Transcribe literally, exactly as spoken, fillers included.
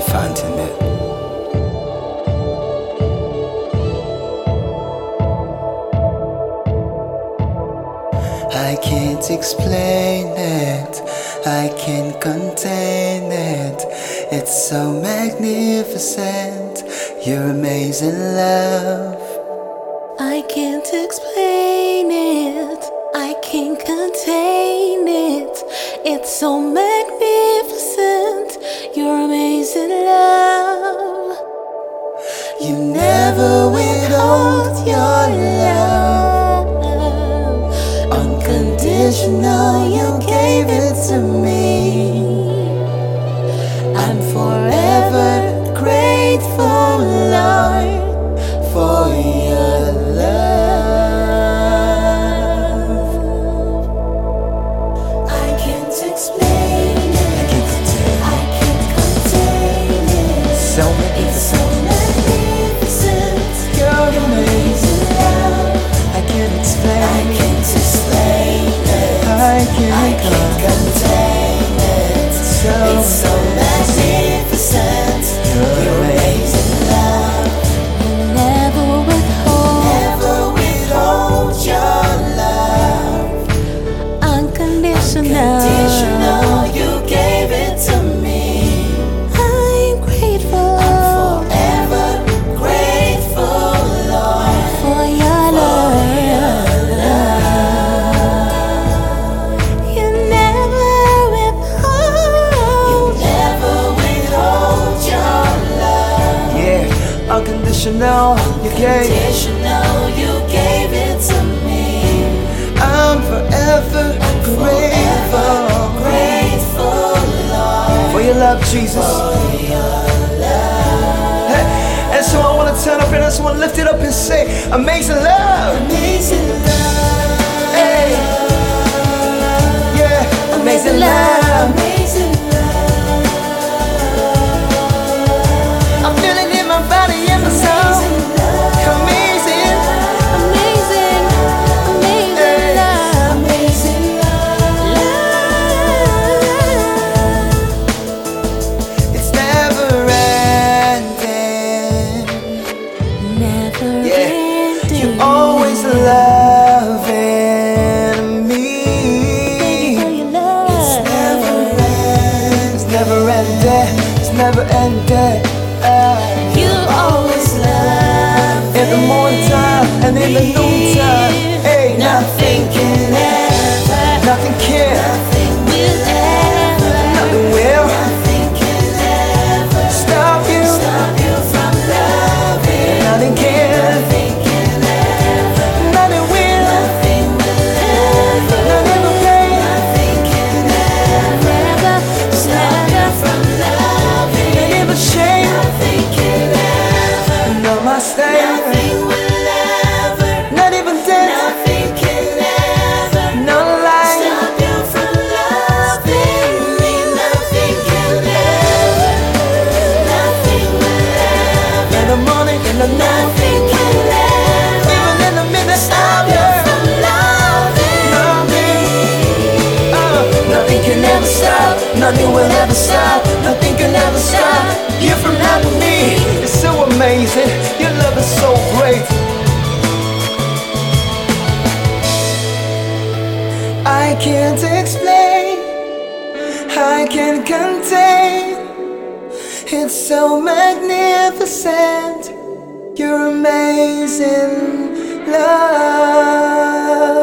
finding it. I can't explain it, I can't contain it. It's so magnificent, your amazing love. I can't explain it, I can't contain it. It's so magnificent, your amazing love. You never withhold your love, unconditional, you gave it to me. I'm forever grateful, Lord, for your love. I can't explain it, I can't contain it. So it's so magnificent, your amazing love. I can't explain, I can't explain it, I can't, I can't contain it. So it's so magnificent, your amazing love. You never withhold, Never withhold your love, unconditional. unconditional, you gave it to me. I'm grateful, I'm forever grateful, Lord, for your love. You never withhold, never withhold your love. Yeah, unconditional, you gave. Unconditional, you gave it to me. I'm forever grateful Grateful, Lord, for your love, Jesus. for your love. Hey, and so I want to turn up and I just want to lift it up and say, amazing love. Amazing love. Hey, yeah, amazing love. Amazing love. I'm feeling it in my body and my soul. Amazing. amazing, amazing love. Amazing love. It's never ending. Never Yeah, ending. you always loving Thank you for me. your love. It's never ending. It's never ending. Ah. You always love In the morning time and in the noon time. Hey, Nothing can ever, nothing can, nothing will ever, nothing will nothing can ever stop you. stop you from loving. Nothing can, Nothing can ever, nothing will, nothing will ever, nothing will change. nothing can ever, ever stop you from loving. Nothing will change. Nothing can ever, No, my stay. nothing will ever, Not even death. nothing can ever No life. stop you from loving me. Nothing can ever, nothing will ever, In the morning, in the night, nothing can ever even in the midnight stop you hour. from loving me. Uh, nothing can ever stop. Nothing will ever stop. Nothing can ever stop you from loving me. It's so amazing. Your love is so great. I can't explain, I can't contain. It's so magnificent, your amazing love.